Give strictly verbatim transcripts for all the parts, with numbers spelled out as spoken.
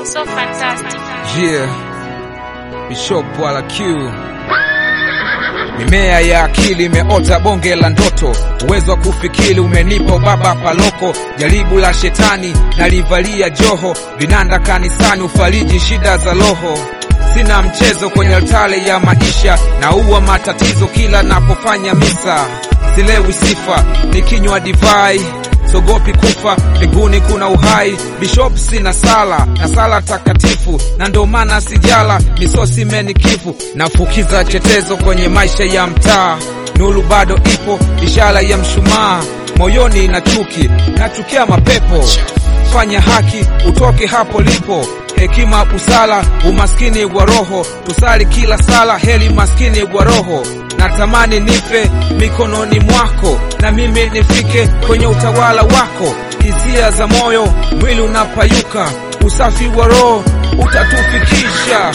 So fantastic. Yeah, Bishop wala Q. Mimea ya akili imeota bonge la ndoto, uwezo wa kufikiri umenipa baba paloko. Jaribu la shetani nalivalia joho, vinanda kanisani ufariji shida za roho. Sina mchezo kwenye altare ya maisha, na uwa matatizo kila napofanya misa. Silewi sifa nikinywa divai, sogopi kufa, mbinguni kuna uhai. Bishop sina sala, na sala takatifu, na ndo maana sijala misosi menikifu. Nafukiza chetezo kwenye maisha ya mtaa, nuru bado ipo, ishara ya mshumaa. Moyoni na chuki, nachukia mapepo. Fanya haki, utoke hapo lipo. Hekima busara, umaskini wa roho. Tusali kila sala, heri maskini wa roho. Natamani nife mikononi mwako, na mimi nifike kwenye utawala wako. Hisia za moyo, mwili unapayuka, usafi wa roho utatufikisha.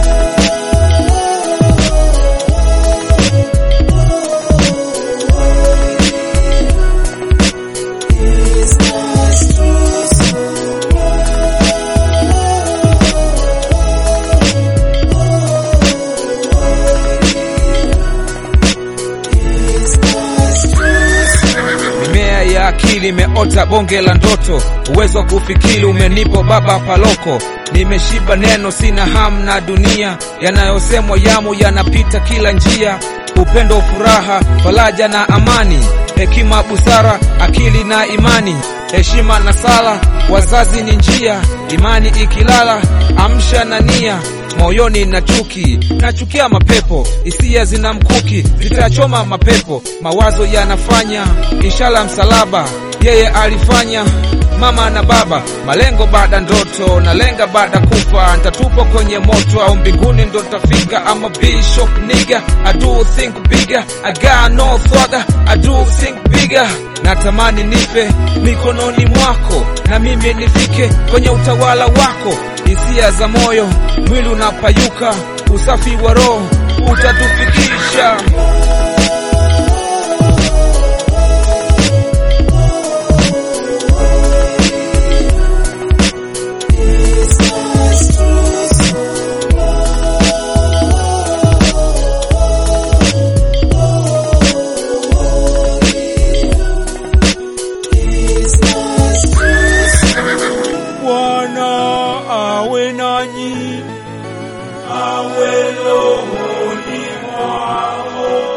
Akili imeota bonge la ndoto, uwezo wa kufikiri umenipa baba paloko. Nimeshiba neno, sina hamu na dunia, yanayosemwa yamo yanapita kila njia. Upendo, furaha, faraja na amani, hekima, busara, akili na imani. Heshima na sala, wazazi ni njia. Imani ikilala, amsha na nia. Moyoni na chuki, nachukia mapepo. Hisia zina mkuki, zitachoma mapepo. Mawazo yanafanya, ishara msalaba yeye alifanya. Mama na baba, malengo baada ndoto, na lenga baada kufa. Nitatupa kwenye moto au mbinguni ndo tafika. I'm a bishop nigga, I do think bigger. I got no father, I do think bigger. Natamani nife mikononi mwako, na mimi nifike kwenye utawala wako. Hisia za moyo, mwili unapayuka, usafi wa roho utatufikisha. Awe nanyi, awe rohoni mwako.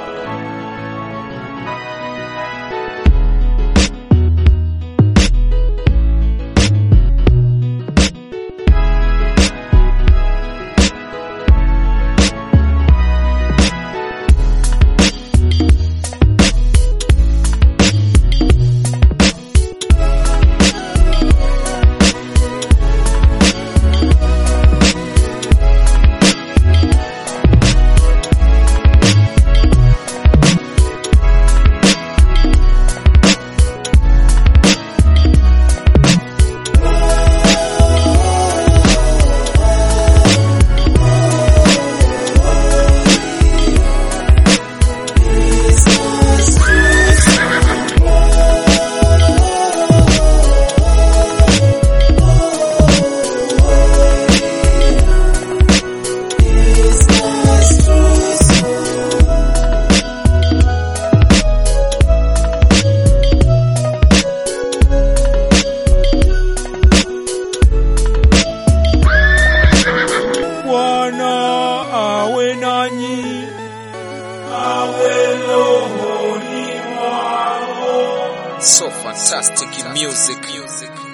Awe nanyi, awe rohoni mwako. So fantastic music, music.